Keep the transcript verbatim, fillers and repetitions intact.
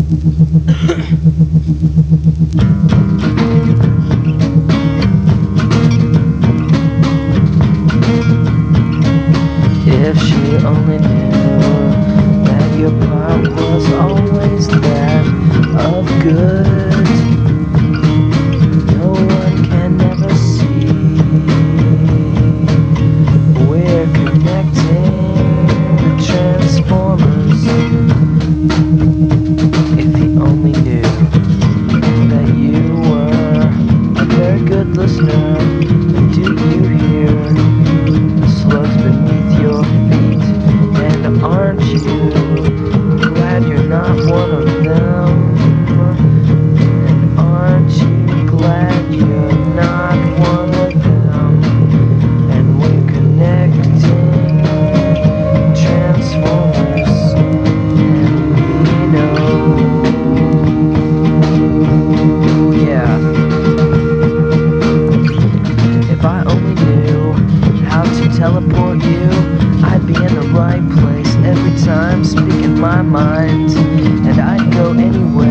If she only knew that your part was always that of good, no one can ever see. We're connecting the transformers. If he only knew that you were a very good listener, do you hear the slugs beneath your feet? And aren't you glad you're not one of them? And aren't you glad you're not one of them? And we're connecting transformers, and we know. Yeah. If I only knew how to teleport you, I'd be in the right place every time, speaking my mind, and I'd go anywhere